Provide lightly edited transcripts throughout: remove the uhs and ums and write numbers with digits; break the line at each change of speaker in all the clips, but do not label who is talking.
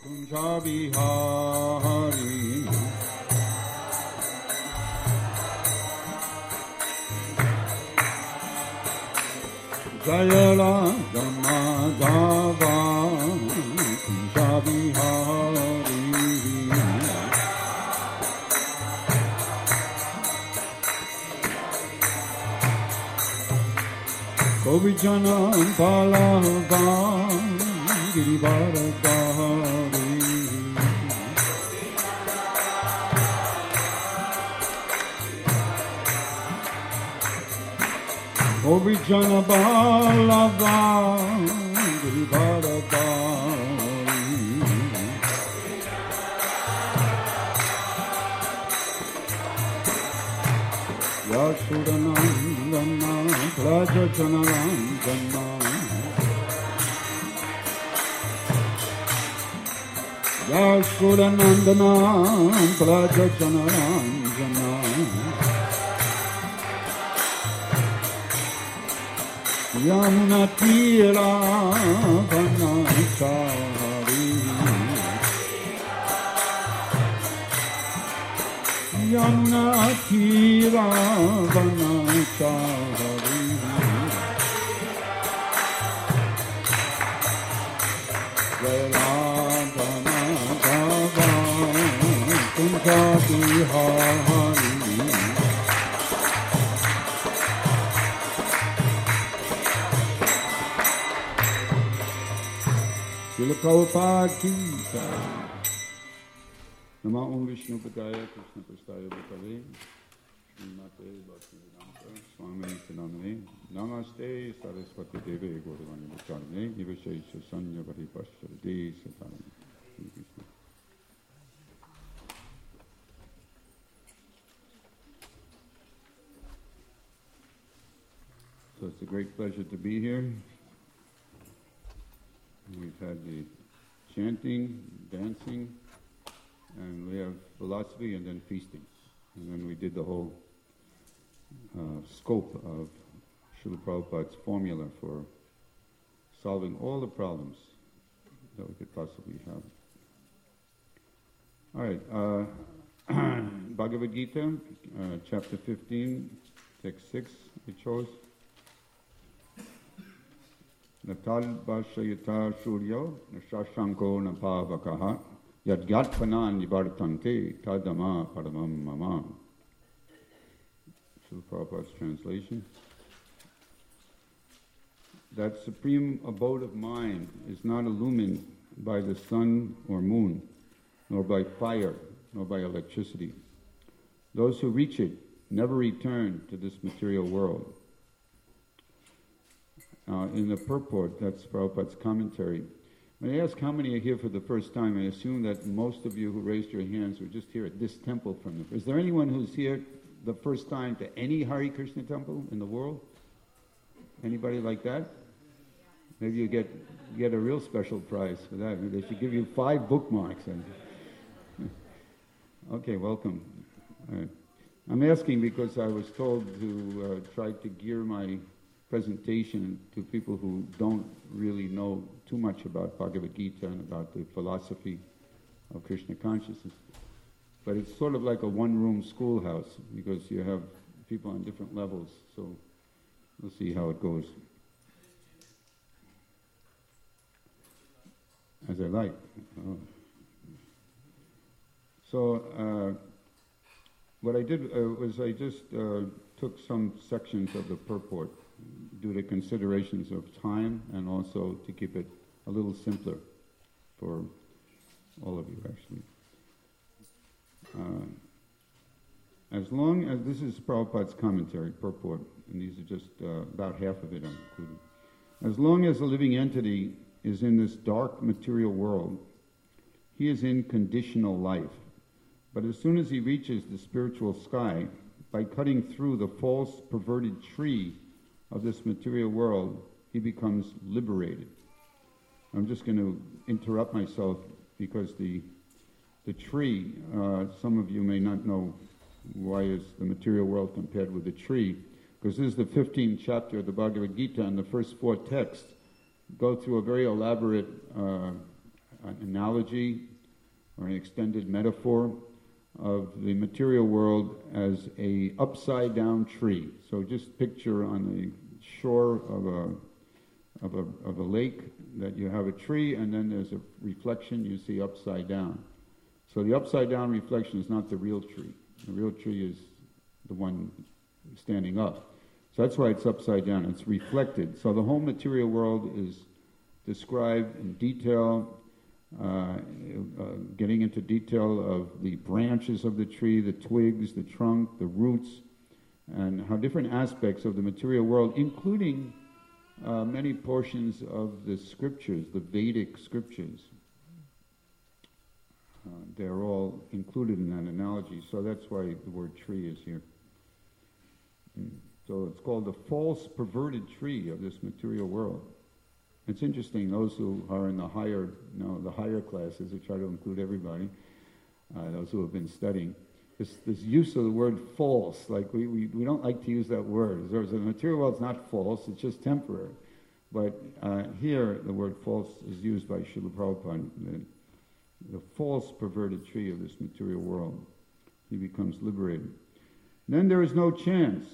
Kunja Bihari Jayala Damadava Kunja Bihari Kovijanam Palavam Girivaradari Kovijanam Palavam Girivaradari Yasudanandana Prajachanarandana Yasudanandana Prajachanarandana Yamunatira Vanachari Yamunatira Vanachari Jayalantana Bhava Kunja Bihari Srila Prabhupada ki jai. Nama Om Vishnu Padaya Krishna Prasthaya Bhutale Srimate Bhaktivedanta Swami Nityanamane Namaste Saraswati Deve Gauravani Bhutale Nivashesha Sanya Varipasharade Satarani. So it's a great pleasure to be here. We've had the chanting, dancing, and we have philosophy and then feasting. And then we did the whole scope of Srila Prabhupada's formula for solving all the problems that we could possibly have. All right, Bhagavad Gita, chapter 15, text 6, we chose. Natal Bhashayata Suryo Nashashanko Napavakaha Yadgyatpanan Nivartante Tadama Paramam Mama. Srila Prabhupada's translation. That supreme abode of mind is not illumined by the sun or moon, nor by fire, nor by electricity. Those who reach it never return to this material world. In the purport, that's Prabhupada's commentary. When I ask how many are here for the first time, I assume that most of you who raised your hands were just here at this temple from the... Is there anyone who's here the first time to any Hare Krishna temple in the world? Anybody like that? Maybe you get a real special prize for that. Maybe they should give you 5 bookmarks. Okay, welcome. I'm asking because I was told to try to gear my presentation to people who don't really know too much about Bhagavad Gita and about the philosophy of Krishna consciousness. But it's sort of like a one-room schoolhouse because you have people on different levels, so we'll see how it goes. As I like. So what I did was I just took some sections of the purport due to considerations of time and also to keep it a little simpler for all of you, actually. As long as this is Prabhupada's commentary, purport, and these are just about half of it I'm including. As long as a living entity is in this dark material world, he is in conditional life. But as soon as he reaches the spiritual sky, by cutting through the false, perverted tree of this material world, he becomes liberated. I'm just going to interrupt myself because the tree, some of you may not know why is the material world compared with the tree, because this is the 15th chapter of the Bhagavad Gita, and the first 4 texts go through a very elaborate an analogy or an extended metaphor of the material world as a upside down tree. So just picture on the shore of a lake that you have a tree, and then there's a reflection you see upside down. So the upside down reflection is not the real tree. The real tree is the one standing up. So that's why it's upside down. It's reflected. So the whole material world is described in detail, getting into detail of the branches of the tree, the twigs, the trunk, the roots, and how different aspects of the material world, including many portions of the scriptures, the Vedic scriptures, they're all included in that analogy. So that's why the word tree is here. So it's called the false perverted tree of this material world. It's interesting, those who are in the higher classes, who try to include everybody, those who have been studying, this use of the word false, like we don't like to use that word. The material world's not false, it's just temporary. But here, the word false is used by Srila Prabhupada, the false perverted tree of this material world. He becomes liberated. Then there is no chance,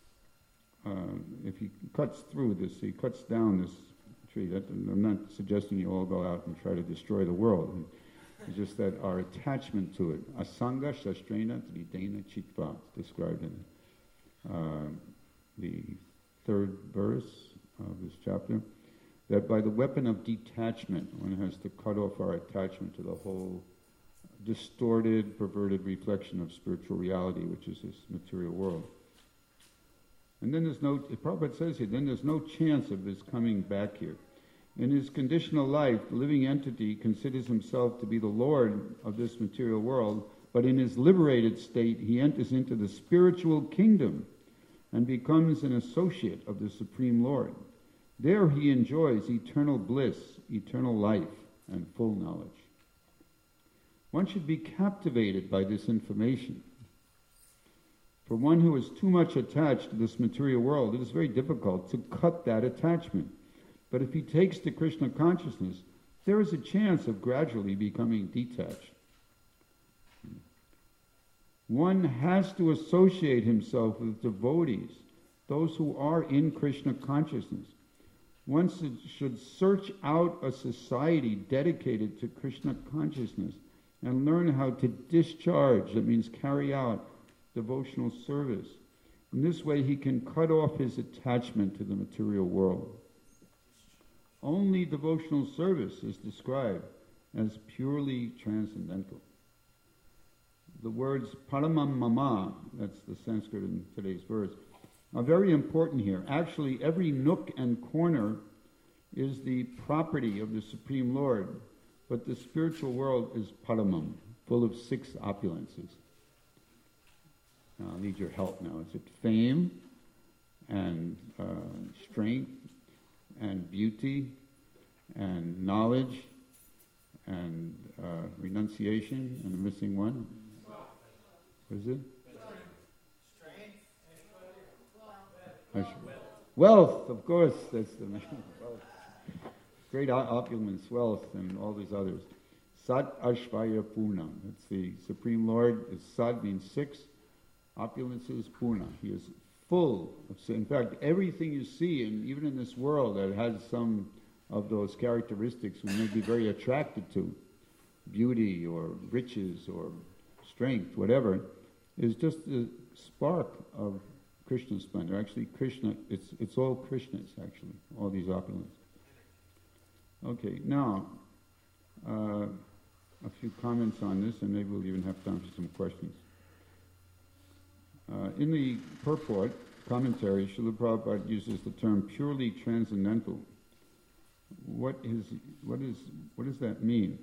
if he cuts through this, he cuts down this tree. I'm not suggesting you all go out and try to destroy the world. It's just that our attachment to it, asanga shastrena tridena chitva, described in the third verse of this chapter, that by the weapon of detachment, one has to cut off our attachment to the whole distorted, perverted reflection of spiritual reality, which is this material world. And then Prabhupada says here, then there's no chance of his coming back here. In his conditional life, the living entity considers himself to be the Lord of this material world, but in his liberated state, he enters into the spiritual kingdom and becomes an associate of the Supreme Lord. There he enjoys eternal bliss, eternal life, and full knowledge. One should be captivated by this information. For one who is too much attached to this material world, it is very difficult to cut that attachment. But if he takes to Krishna consciousness, there is a chance of gradually becoming detached. One has to associate himself with devotees, those who are in Krishna consciousness. One should search out a society dedicated to Krishna consciousness and learn how to discharge, that means carry out, devotional service. In this way he can cut off his attachment to the material world. Only devotional service is described as purely transcendental. The words paramam mama, that's the Sanskrit in today's verse, are very important here. Actually, every nook and corner is the property of the Supreme Lord, but the spiritual world is paramam, full of 6 opulences. Now, I'll need your help now. Is it fame and strength and beauty and knowledge and renunciation, and the missing one? What is it? Wealth, of course, that's the main wealth. Great opulence, wealth, and all these others. Sat Ashvaya Purna. That's the Supreme Lord. Sad means 6. Opulence is Purna. He is full of, in fact, everything you see, and even in this world that has some of those characteristics we may be very attracted to, beauty or riches or strength, whatever, is just a spark of Krishna splendor. Actually, Krishna, it's all Krishna's, actually, all these opulences. Okay, now, a few comments on this, and maybe we'll even have time for some questions. In the purport, commentary, Srila Prabhupada uses the term purely transcendental. What does that mean?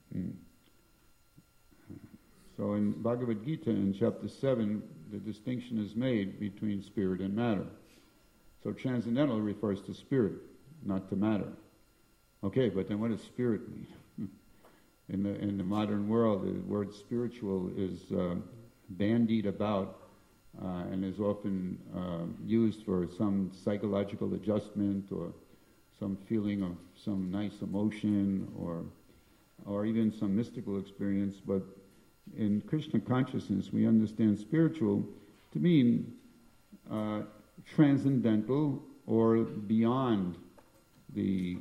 So in Bhagavad Gita, in chapter 7, the distinction is made between spirit and matter. So transcendental refers to spirit, not to matter. Okay, but then what does spirit mean? In the modern world, the word spiritual is bandied about and is often used for some psychological adjustment or some feeling of some nice emotion or or even some mystical experience, but in Krishna consciousness we understand spiritual to mean transcendental or beyond the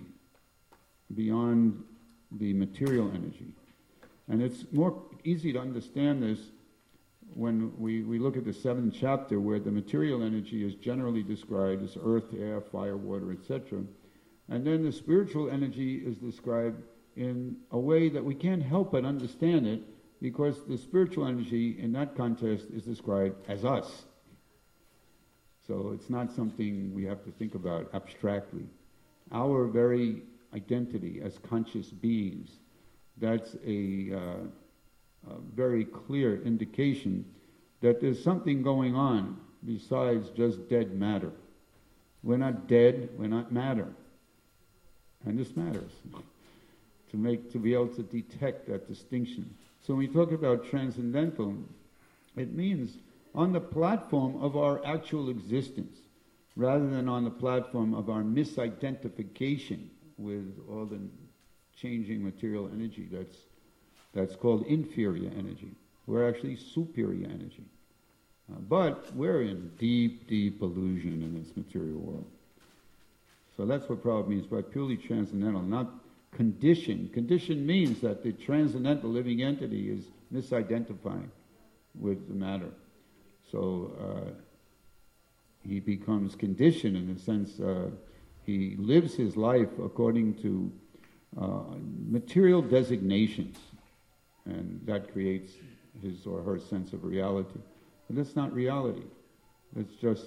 material energy. And it's more easy to understand this when we look at the 7th chapter, where the material energy is generally described as earth, air, fire, water, etc. And then the spiritual energy is described in a way that we can't help but understand it, because the spiritual energy in that context is described as us. So it's not something we have to think about abstractly. Our very identity as conscious beings, that's a very clear indication that there's something going on besides just dead matter. We're not dead, we're not matter. And this matters, to be able to detect that distinction. So when we talk about transcendental, it means on the platform of our actual existence, rather than on the platform of our misidentification with all the changing material energy that's called inferior energy. We're actually superior energy. But we're in deep, deep illusion in this material world. So that's what Prabhupada means by purely transcendental, not conditioned. Conditioned means that the transcendental living entity is misidentifying with the matter. So he becomes conditioned in the sense he lives his life according to material designations, and that creates his or her sense of reality. But that's not reality. It's just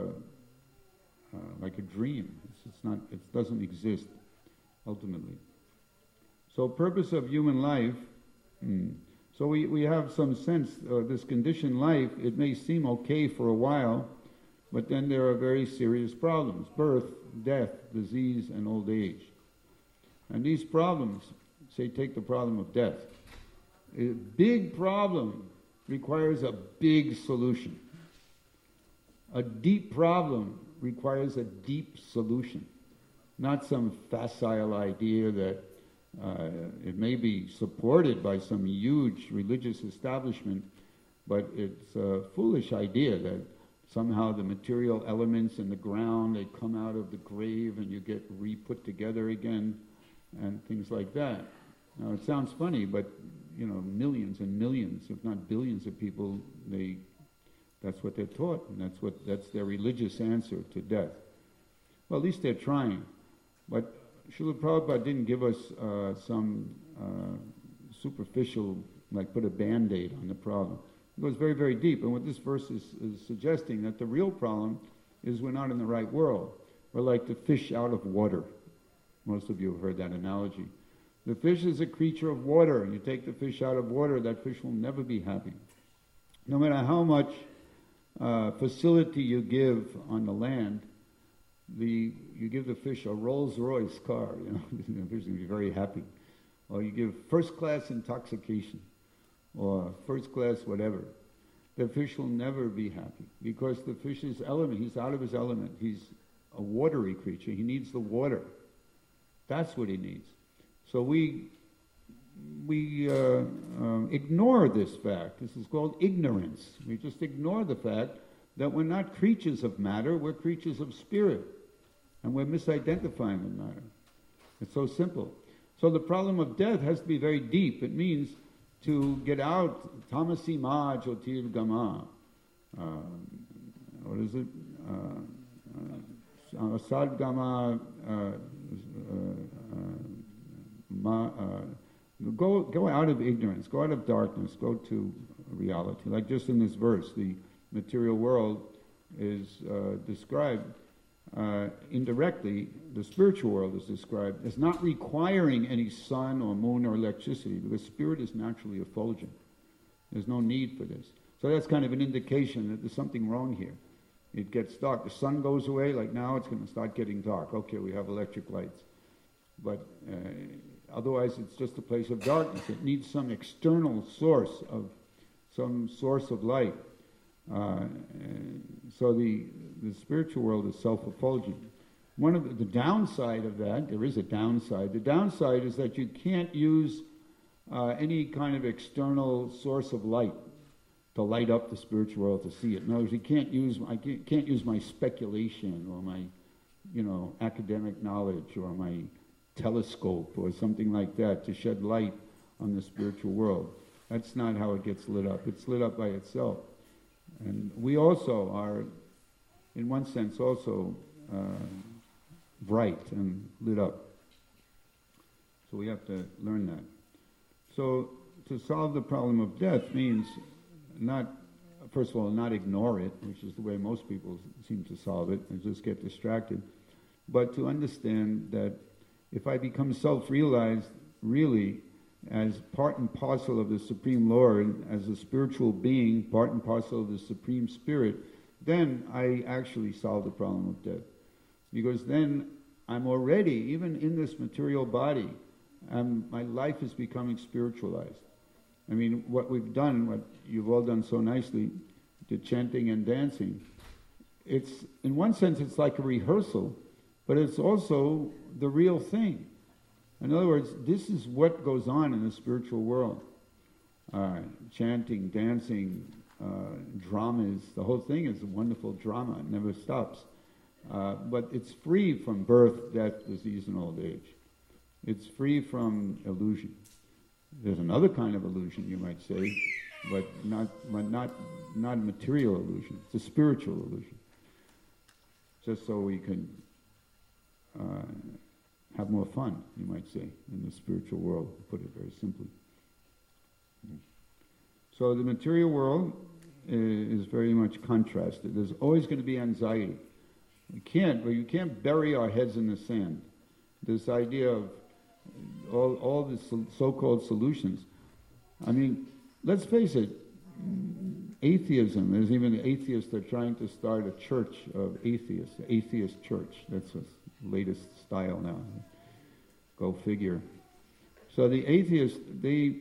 like a dream. It's not. It doesn't exist ultimately. So, purpose of human life. So we have some sense this conditioned life. It may seem okay for a while, but then there are very serious problems: birth, death, disease, and old age. And these problems, say, take the problem of death. A big problem requires a big solution. A deep problem requires a deep solution, not some facile idea that it may be supported by some huge religious establishment, but it's a foolish idea that somehow the material elements in the ground, they come out of the grave and you get re-put together again, and things like that. Now it sounds funny, but millions and millions, if not billions of people, that's what they're taught, and that's their religious answer to death. Well, at least they're trying. But Srila Prabhupada didn't give us some superficial, like put a Band-Aid on the problem. It goes very, very deep. And what this verse is suggesting, that the real problem is we're not in the right world. We're like the fish out of water. Most of you have heard that analogy. The fish is a creature of water, and you take the fish out of water, that fish will never be happy. No matter how much facility you give on the land, you give the fish a Rolls-Royce car, the fish is going to be very happy. Or you give first-class intoxication, or first-class whatever. The fish will never be happy, because the fish's element, he's out of his element. He's a watery creature. He needs the water. That's what he needs. So we ignore this fact. This is called ignorance. We just ignore the fact that we're not creatures of matter, we're creatures of spirit. And we're misidentifying with matter. It's so simple. So the problem of death has to be very deep. It means to get out, tamasi ma jyotir gama. What is it? Sadgama. Go out of ignorance, go out of darkness, go to reality. Like just in this verse, the material world is described indirectly. The spiritual world is described as not requiring any sun or moon or electricity, because spirit is naturally effulgent. There's no need for this. So that's kind of an indication that there's something wrong here. It gets dark. The sun goes away, like now it's going to start getting dark. Okay, we have electric lights. But otherwise it's just a place of darkness. It needs some external source of light. So the spiritual world is self-effulgent. One of the downside of that, there is a downside. The downside is that you can't use any kind of external source of light to light up the spiritual world to see it. In other words, I can't use my speculation or my, academic knowledge or my telescope or something like that to shed light on the spiritual world. That's not how it gets lit up. It's lit up by itself. And we also are, in one sense, also bright and lit up. So we have to learn that. So to solve the problem of death means first of all, not ignore it, which is the way most people seem to solve it, and just get distracted, but to understand that if I become self-realized really as part and parcel of the Supreme Lord, as a spiritual being, part and parcel of the Supreme Spirit, then I actually solve the problem of death. Because then I'm already, even in this material body, my life is becoming spiritualized. I mean, what we've done, what you've all done so nicely, the chanting and dancing, it's, in one sense, it's like a rehearsal, but it's also the real thing. In other words, this is what goes on in the spiritual world. Chanting, dancing, dramas, the whole thing is a wonderful drama. It never stops. But it's free from birth, death, disease, and old age. It's free from illusion. There's another kind of illusion, you might say, but not a material illusion. It's a spiritual illusion. Just so we can have more fun, you might say, in the spiritual world, to put it very simply. So the material world is very much contrasted. There's always going to be anxiety. You can't bury our heads in the sand. This idea of all the so-called solutions. I mean, let's face it, atheism, there's even atheists that are trying to start a church of atheists, the atheist church. That's the latest style now. Go figure. So the atheists, they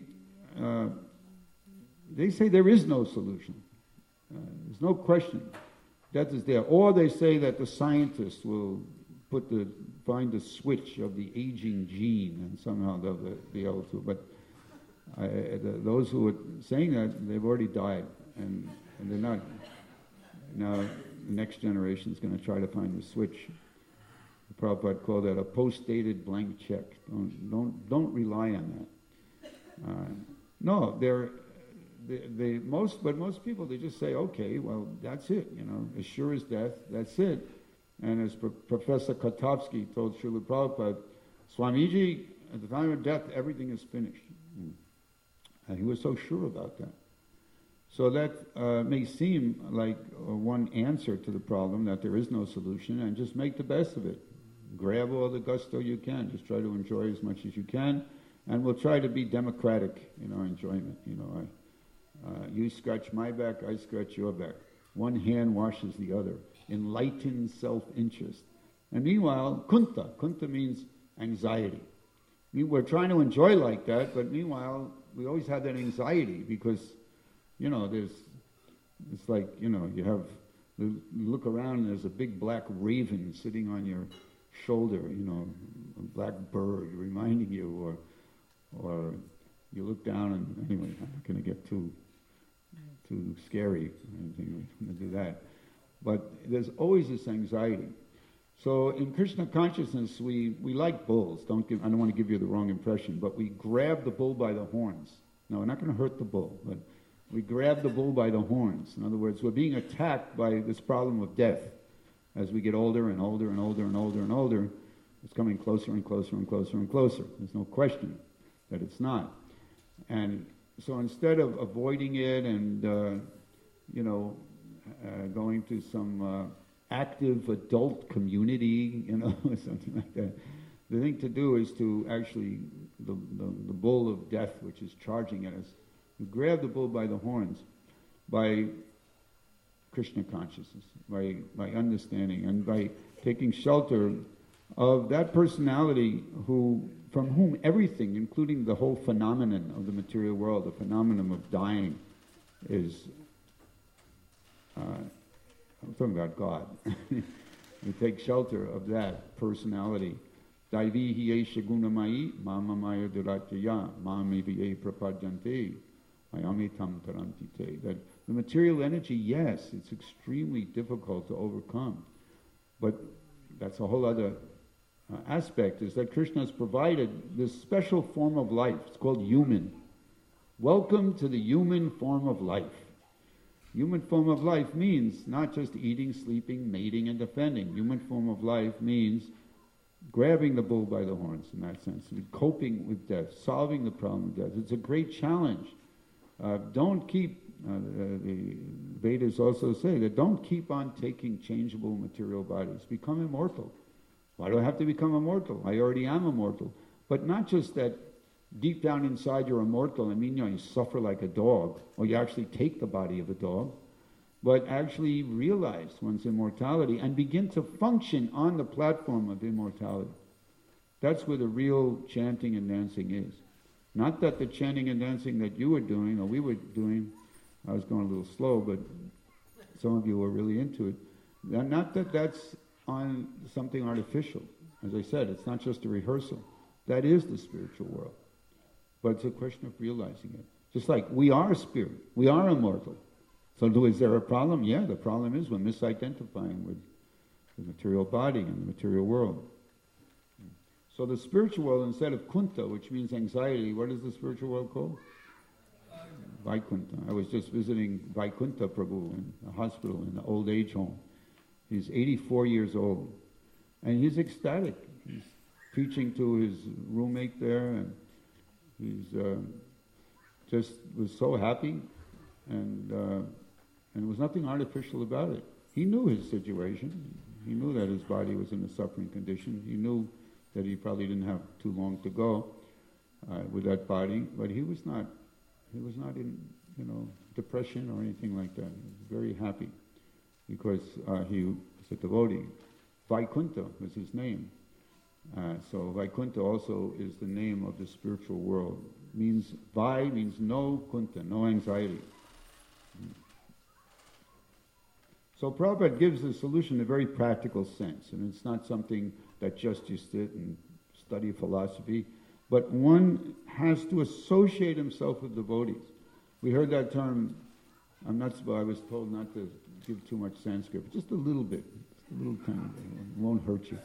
say there is no solution. There's no question. Death is there. Or they say that the scientists will find the switch of the aging gene and somehow they'll be able to. But those who are saying that, they've already died. And they're not. Now the next generation is going to try to find the switch. The Prabhupada called that a post-dated blank check. Don't rely on that. No, most people, they just say, okay, well, that's it, as sure as death, that's it. And as Professor Kotovsky told Srila Prabhupada, Swamiji, at the time of death, everything is finished. And he was so sure about that. So that may seem like one answer to the problem, that there is no solution, and just make the best of it. Grab all the gusto you can. Just try to enjoy as much as you can, and we'll try to be democratic in our enjoyment. You scratch my back, I scratch your back. One hand washes the other. Enlightened self-interest. And meanwhile, kunta means anxiety. We're trying to enjoy like that, but meanwhile, we always have that anxiety because, it's like, you look around and there's a big black raven sitting on your shoulder, a black bird reminding you, or you look down and, anyway, I'm not going to get too scary or anything, I'm going to do that. But there's always this anxiety. So in Krishna consciousness, we like bulls. I don't want to give you the wrong impression, but we grab the bull by the horns. No, we're not going to hurt the bull, but we grab the bull by the horns. In other words, we're being attacked by this problem of death. As we get older and older and older and older and older, it's coming closer and closer and closer and closer. There's no question that it's not. And so instead of avoiding it and, going to some active adult community, something like that, the thing to do is to actually, the bull of death, which is charging at us, you grab the bull by the horns by Krishna consciousness, by understanding and by taking shelter of that personality from whom everything, including the whole phenomenon of the material world, the phenomenon of dying, is. I'm talking about God. We take shelter of that personality Daivi hiye gunamai mama maya durachaya mamiviye prapadyante ayamitam tarantite. That the material energy, yes, it's extremely difficult to overcome. But that's a whole other aspect, is that Krishna has provided this special form of life. It's called human. Welcome to the human form of life. Human form of life means not just eating, sleeping, mating, and defending. Human form of life means grabbing the bull by the horns, in that sense, coping with death, solving the problem of death. It's a great challenge. Don't keep, the Vedas also say that don't keep on taking changeable material bodies. Become immortal. Why do I have to become immortal? I already am immortal. But not just that deep down inside you're immortal, I mean, you suffer like a dog, or you actually take the body of a dog, but actually realize one's immortality and begin to function on the platform of immortality. That's where the real chanting and dancing is. Not that the chanting and dancing that you were doing, or we were doing, I was going a little slow, but some of you were really into it. Not that that's on something artificial. As I said, it's not just a rehearsal. That is the spiritual world. But it's a question of realizing it. Just like we are spirit, we are immortal. So is there a problem? Yeah, the problem is we're misidentifying with the material body and the material world. So the spiritual world, instead of kunta, which means anxiety, what is the spiritual world called? Vaikuntha. I was just visiting Vaikuntha Prabhu in a hospital, in the old age home. He's 84 years old. And he's ecstatic. He's preaching to his roommate there, and he's just was so happy, and there was nothing artificial about it. He knew his situation. He knew that his body was in a suffering condition. He knew that he probably didn't have too long to go with that body, but he was not in, depression or anything like that. He was very happy because he was a devotee. Vaikuntha was his name. So Vaikuntha also is the name of the spiritual world. Vai means no kunta, no anxiety. So Prabhupada gives the solution in a very practical sense, and it's not something that just you sit and study philosophy, but one has to associate himself with devotees. We heard that term, I was told not to give too much Sanskrit, but just a little bit, just a little tiny bit, it won't hurt you.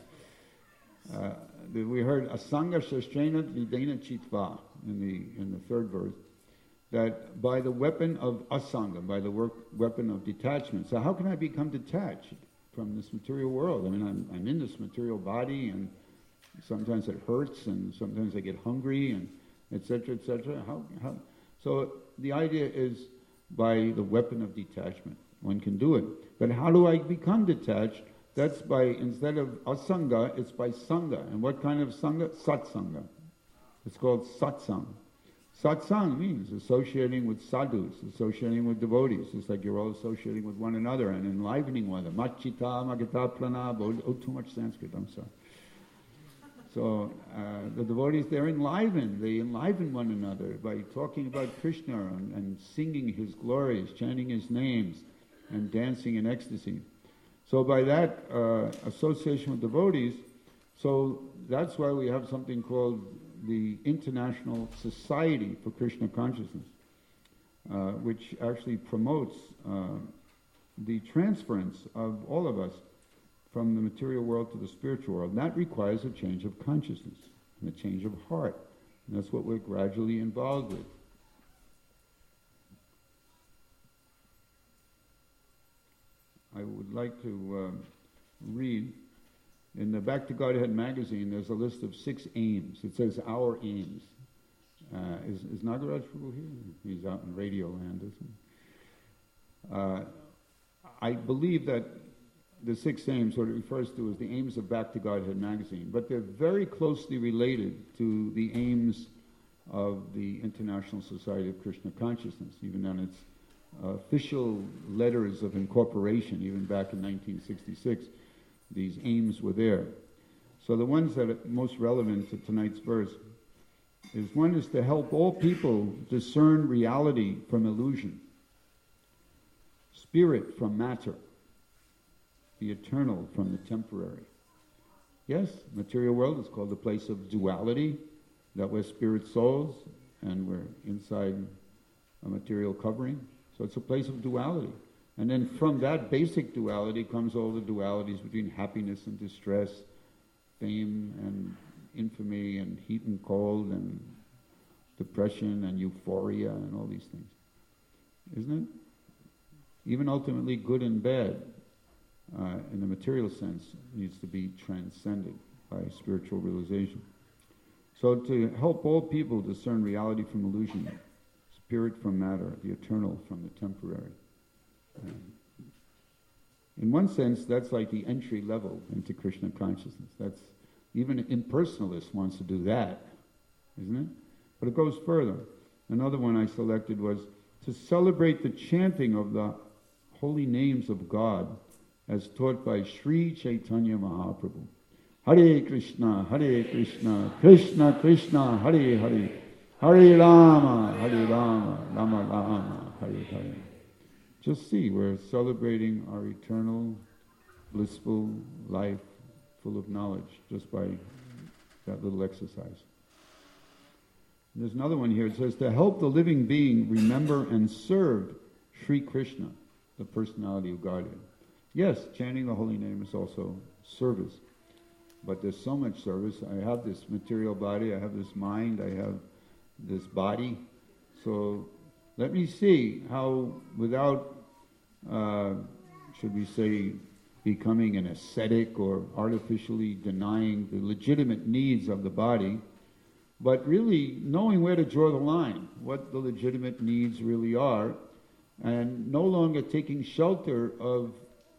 We heard asanga shastrena videna chitva in the third verse, that by the weapon of asanga, by the weapon of detachment. So how can I become detached from this material world? I mean, I'm in this material body, and sometimes it hurts, and sometimes I get hungry, and etc., etc. How? So the idea is by the weapon of detachment. One can do it. But how do I become detached? That's by, instead of asanga, it's by sangha. And what kind of sangha? Satsanga. It's called satsang. Satsang means associating with sadhus, associating with devotees. It's like you're all associating with one another and enlivening one another. Machita, magata, pranab. Oh, too much Sanskrit, I'm sorry. So the devotees, they enliven one another by talking about Krishna and singing his glories, chanting his names, and dancing in ecstasy. So by that association with devotees, so that's why we have something called the International Society for Krishna Consciousness, which actually promotes the transference of all of us from the material world to the spiritual world. And that requires a change of consciousness and a change of heart. And that's what we're gradually involved with. I would like to read, in the Back to Godhead magazine, there's a list of 6 aims. It says, our aims. Is Nagaraj Prabhu here? He's out in Radio Land, isn't he? I believe that the 6 aims, what it refers to as the aims of Back to Godhead magazine, but they're very closely related to the aims of the International Society of Krishna Consciousness, even on its official letters of incorporation, even back in 1966, these aims were there. So the ones that are most relevant to tonight's verse is, one is to help all people discern reality from illusion, spirit from matter, the eternal from the temporary, Yes, material world is called the place of duality, that we're spirit souls and we're inside a material covering. So it's a place of duality. And then from that basic duality comes all the dualities between happiness and distress, fame and infamy, and heat and cold, and depression and euphoria, and all these things. Isn't it? Even ultimately good and bad, in the material sense, needs to be transcended by spiritual realization. So to help all people discern reality from illusion, spirit from matter, the eternal from the temporary. In one sense, that's like the entry level into Krishna consciousness. That's even an impersonalist wants to do that, isn't it? But it goes further. Another one I selected was to celebrate the chanting of the holy names of God as taught by Sri Chaitanya Mahaprabhu. Hare Krishna, Krishna Krishna, Hare Hare, Hare Rama, Rama Rama, Hare Hare. Just see, we're celebrating our eternal, blissful life full of knowledge just by that little exercise. There's another one here. It says, to help the living being remember and serve Sri Krishna, the personality of Godhead. Yes, chanting the holy name is also service. But there's so much service. I have this material body, I have this mind, I have this body. So let me see how, without, should we say, becoming an ascetic or artificially denying the legitimate needs of the body, but really knowing where to draw the line, what the legitimate needs really are, and no longer taking shelter of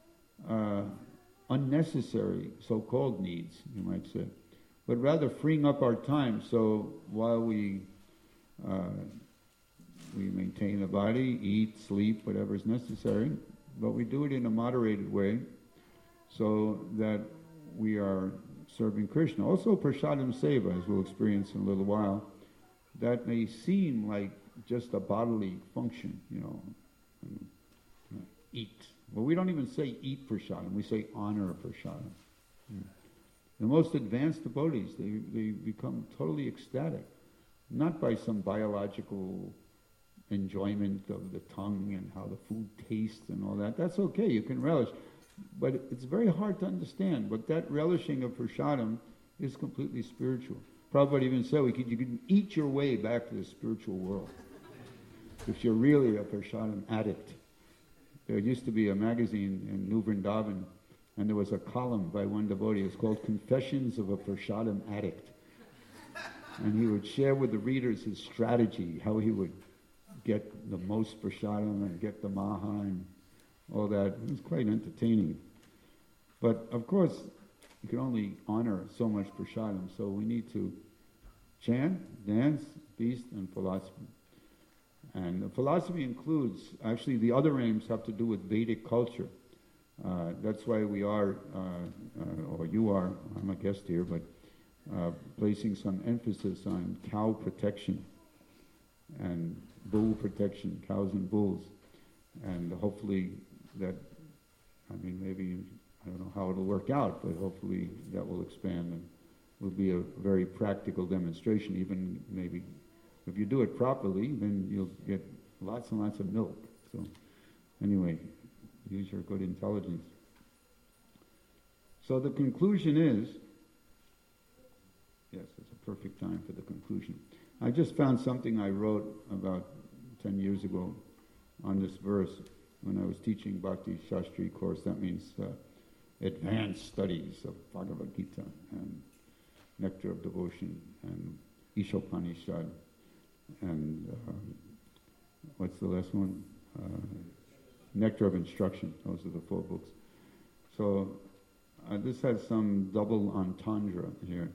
unnecessary so-called needs, you might say, but rather freeing up our time so while we maintain the body, eat, sleep, whatever is necessary, but we do it in a moderated way so that we are serving Krishna. Also Prasadam Seva, as we'll experience in a little while, that may seem like just a bodily function, eat. Well, we don't even say eat prasadam, we say honor prasadam. The most advanced devotees, they become totally ecstatic, not by some biological enjoyment of the tongue and how the food tastes and all that. That's okay, you can relish. But it's very hard to understand. But that relishing of prasadam is completely spiritual. Prabhupada even said you can eat your way back to the spiritual world if you're really a prasadam addict. There used to be a magazine in New Vrindavan, and there was a column by one devotee. It's called Confessions of a Prasadam Addict. And he would share with the readers his strategy, how he would get the most prasadam and get the maha and all that. It was quite entertaining. But of course, you can only honor so much prasadam, so we need to chant, dance, feast, and philosophy. And the philosophy includes, actually the other aims have to do with Vedic culture. That's why we are, or you are, I'm a guest here, but placing some emphasis on cow protection and bull protection, cows and bulls. And hopefully that, maybe, I don't know how it'll work out, but hopefully that will expand and will be a very practical demonstration. Even maybe if you do it properly, then you'll get lots and lots of milk. So anyway, use your good intelligence. So the conclusion is, yes, it's a perfect time for the conclusion. I just found something I wrote about 10 years ago on this verse when I was teaching Bhakti Shastri course. That means advanced studies of Bhagavad Gita and Nectar of Devotion and Ishopanishad and what's the last one? Nectar of Instruction. Those are the 4 books. So this has some double entendre here.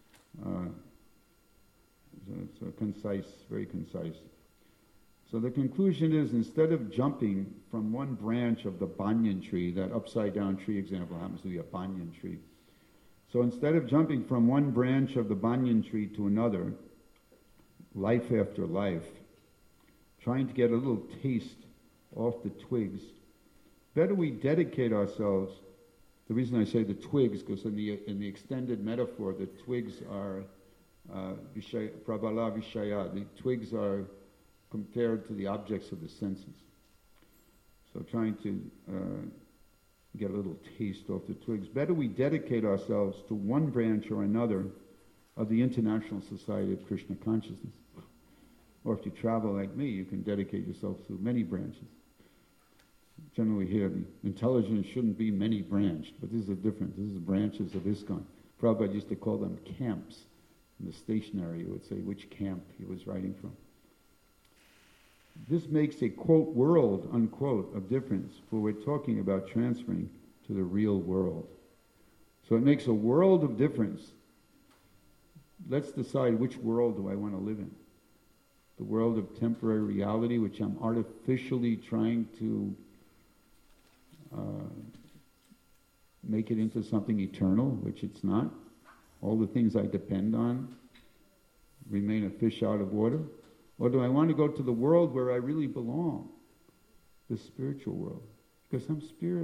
So it's a concise, very concise. So the conclusion is, instead of jumping from one branch of the banyan tree, that upside down tree example happens to be a banyan tree. So instead of jumping from one branch of the banyan tree to another, life after life, trying to get a little taste off the twigs, better we dedicate ourselves The reason I say the twigs, because in the extended metaphor, the twigs are prabala vishaya. The twigs are compared to the objects of the senses. So trying to get a little taste off the twigs. Better we dedicate ourselves to one branch or another of the International Society of Krishna Consciousness. Or if you travel like me, you can dedicate yourself to many branches. Generally here, the intelligence shouldn't be many branched, but this is a different. This is branches of ISKCON. Prabhupada used to call them camps. In the stationery, he would say which camp he was writing from. This makes a, quote, world, unquote, of difference, for we're talking about transferring to the real world. So it makes a world of difference. Let's decide which world do I want to live in. The world of temporary reality, which I'm artificially trying to make it into something eternal, which it's not. All the things I depend on remain a fish out of water. Or do I want to go to the world where I really belong? The spiritual world. Because I'm spirit.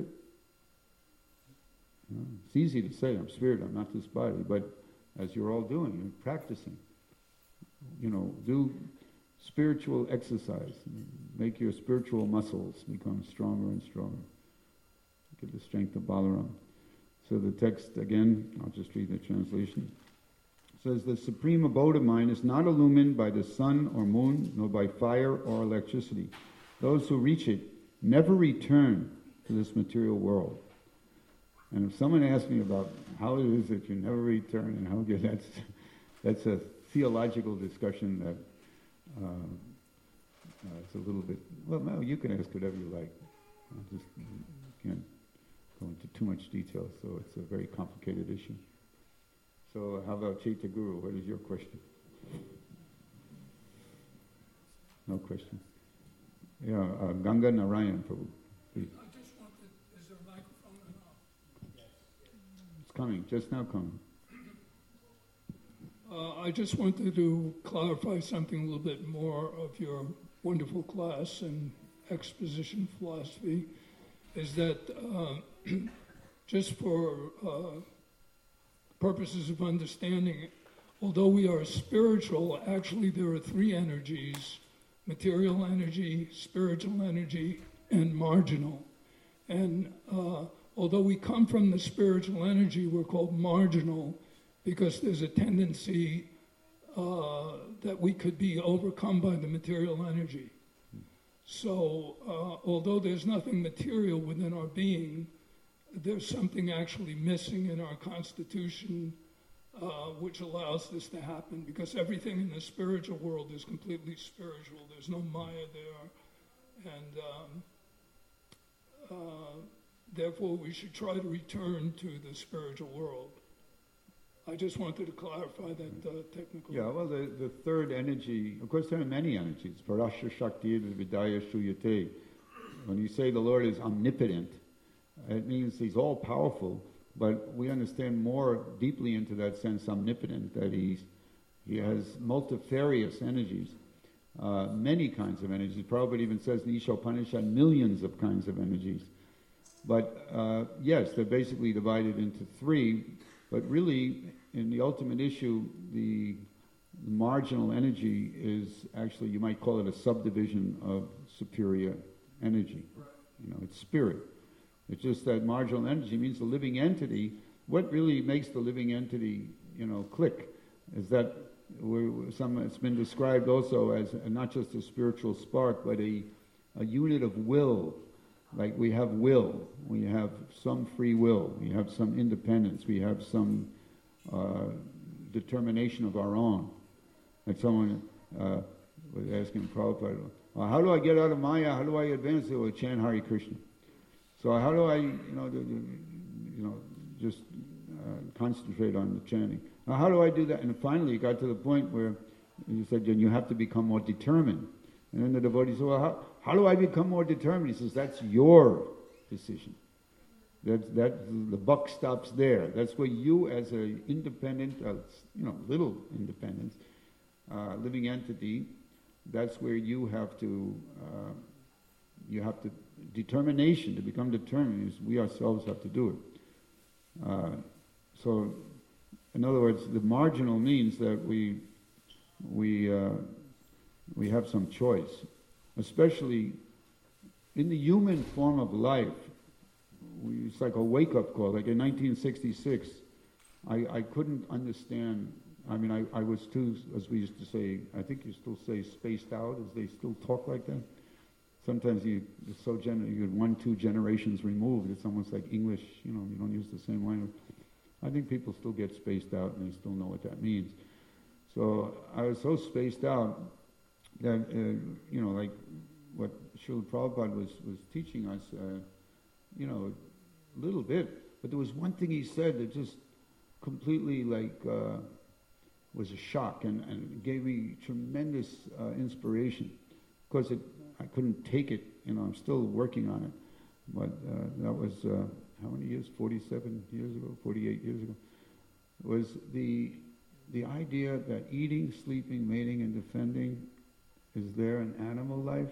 It's easy to say, I'm spirit, I'm not this body. But as you're all doing, you're practicing. Do spiritual exercise. Make your spiritual muscles become stronger and stronger. Get the strength of Balaram. So the text, again, I'll just read the translation. It says, the supreme abode of mind is not illumined by the sun or moon, nor by fire or electricity. Those who reach it never return to this material world. And if someone asks me about how it is that you never return and how good, that's a theological discussion that it's a little bit, well, no, you can ask whatever you like. I just can't go into too much detail, so it's a very complicated issue. So how about Chaitya Guru? What is your question? No question. Yeah, Ganga Narayan, Prabhu, please.
I just wanted, is there a microphone or not? Yes.
It's coming, just now coming.
I just wanted to clarify something a little bit more of your wonderful class in exposition philosophy, is that just for purposes of understanding, although we are spiritual, actually there are three energies: material energy, spiritual energy, and marginal. And although we come from the spiritual energy, we're called marginal because there's a tendency that we could be overcome by the material energy. So although there's nothing material within our being, there's something actually missing in our constitution which allows this to happen, because everything in the spiritual world is completely spiritual. There's no Maya there, and therefore we should try to return to the spiritual world. I just wanted to clarify that technical.
Yeah, well, the third energy, of course there are many energies. Parasya Shakti Vidaya Shuyate. When you say the Lord is omnipotent, it means He's all-powerful, but we understand more deeply into that sense omnipotent, that He has multifarious energies, many kinds of energies. Prabhupada even says in Isha Upanishad, millions of kinds of energies. But yes, they're basically divided into three, but really, in the ultimate issue, the marginal energy is actually, you might call it a subdivision of superior energy. Right. It's spirit. It's just that marginal energy means the living entity. What really makes the living entity, click, is that it's been described also as not just a spiritual spark, but a unit of will. Like we have will, we have some free will, we have some independence, we have some determination of our own. Like someone was asking Prabhupada, how do I get out of Maya? How do I advance? They will chant Hare Krishna. So how do I, just concentrate on the chanting? Now, how do I do that? And finally, it got to the point where he said, then you have to become more determined. And then the devotee said, well, how do I become more determined? He says, that's your decision. The buck stops there. That's where you, as an independent, little independence, living entity, that's where you have to determination, to become determined, is we ourselves have to do it. So, in other words, the marginal means that we have some choice, especially in the human form of life. It's like a wake-up call. Like in 1966, I couldn't understand. I mean, I was too, as we used to say, I think you still say spaced out, as they still talk like that. Sometimes you're 1-2 generations removed. It's almost like English, you don't use the same language. I think people still get spaced out and they still know what that means. So I was so spaced out that, like what Srila Prabhupada was teaching us, a little bit. But there was one thing he said that just completely was a shock and gave me tremendous inspiration. Of course, I couldn't take it. I'm still working on it. But that was, how many years? 47 years ago, 48 years ago. Was the idea that eating, sleeping, mating, and defending is there in animal life,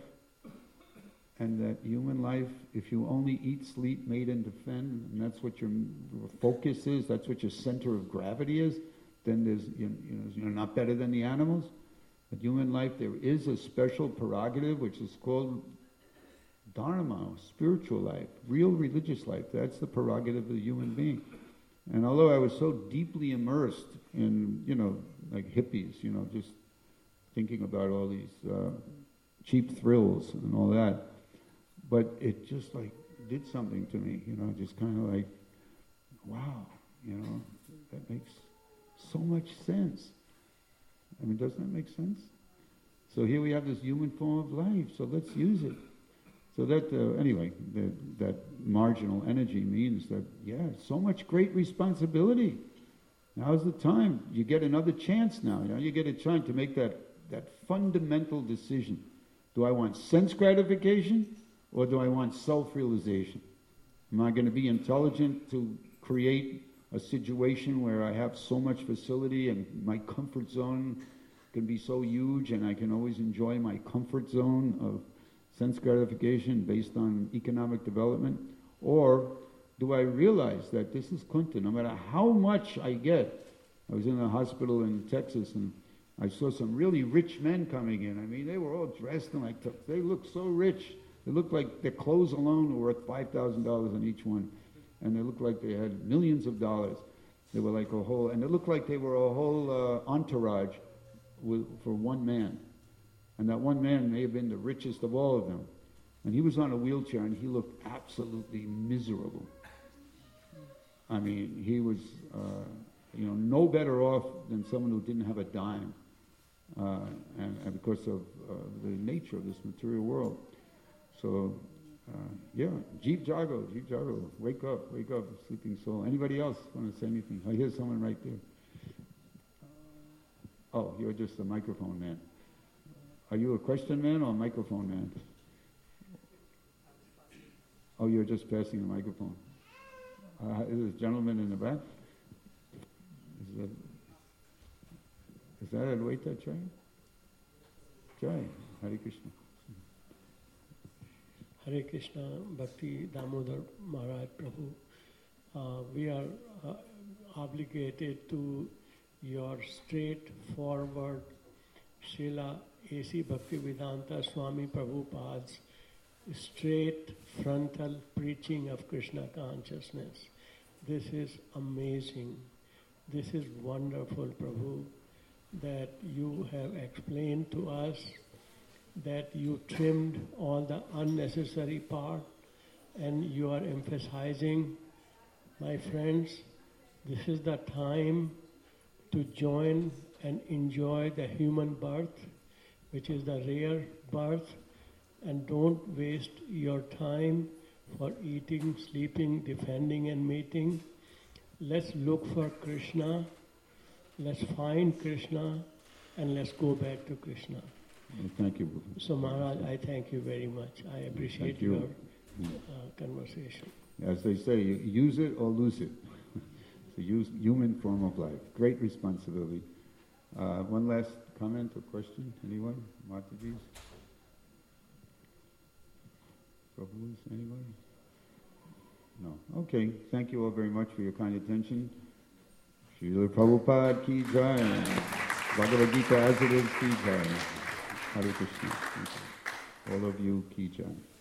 and that human life, if you only eat, sleep, mate, and defend, and that's what your focus is, that's what your center of gravity is, then you're not better than the animals. But human life, there is a special prerogative which is called dharma, spiritual life, real religious life. That's the prerogative of the human being. And although I was so deeply immersed in, like hippies, just thinking about all these cheap thrills and all that, but it just did something to me, just kind of like, wow, that makes so much sense. I mean, doesn't that make sense? So here we have this human form of life, so let's use it. So that, anyway, that marginal energy means that, so much great responsibility. Now's the time. You get another chance now. You get a chance to make that fundamental decision. Do I want sense gratification or do I want self-realization? Am I going to be intelligent to create a situation where I have so much facility and my comfort zone can be so huge and I can always enjoy my comfort zone of sense gratification based on economic development? Or do I realize that this is kunta, no matter how much I get? I was in a hospital in Texas and I saw some really rich men coming in. I mean, they were all dressed in they looked so rich. They looked like their clothes alone were worth $5,000 on each one. And they looked like they had millions of dollars. They were like and it looked like they were a whole entourage for one man. And that one man may have been the richest of all of them. And he was on a wheelchair and he looked absolutely miserable. I mean, he was, no better off than someone who didn't have a dime. And because of the nature of this material world. So, Jeev Jago, wake up, sleeping soul. Anybody else want to say anything? I hear someone right there. Oh, you're just a microphone man. Are you a question man or a microphone man? Oh, you're just passing the microphone. Is this gentleman in the back? Is that Advaita Jai? Jai, Hare Krishna.
Hare Krishna, Bhakti Damodar Maharaj Prabhu. We are obligated to your straightforward Srila A.C. Bhaktivedanta Swami Prabhupada's straight frontal preaching of Krishna consciousness. This is amazing. This is wonderful, Prabhu, that you have explained to us, that you trimmed all the unnecessary part and you are emphasizing, my friends, this is the time to join and enjoy the human birth, which is the rare birth, and don't waste your time for eating, sleeping, defending and mating. Let's look for Krishna, let's find Krishna, and let's go back to Krishna.
Well, thank you.
So Maharaj, I thank you very much. I appreciate your conversation.
As they say, use it or lose it. It's a human form of life. Great responsibility. One last comment or question? Anyone? Mataji's? Prabhu's? Anybody? No. Okay. Thank you all very much for your kind attention. Srila Prabhupada ki jai. Bhagavad Gita as it is ki jai. Hare Krishna. All of you ki jai.